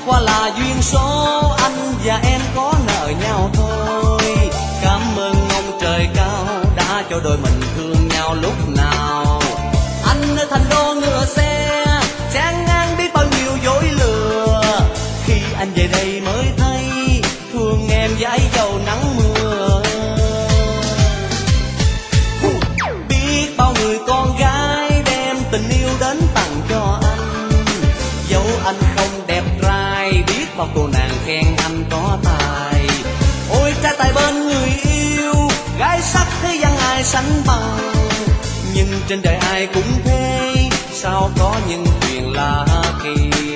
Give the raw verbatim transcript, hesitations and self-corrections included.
qua là duyên số, anh và em có nợ nhau thôi. Cảm ơn ông trời cao đã cho đôi mình thương nhau lúc nào. Anh ở thành đô ngựa xe, xe ngang biết bao nhiêu dối lừa. Khi anh về đây mới thấy thương em với dầu nắng mưa. Biết bao người con gái đem tình yêu đến tặng cho anh, dẫu anh không đẹp trai, biết bao cô nàng khen anh có tài. Ôi trai tài bên người yêu, gái sắc thế gian ai sánh bằng. Nhưng trên đời ai cũng thế, sao có những chuyện lạ kỳ.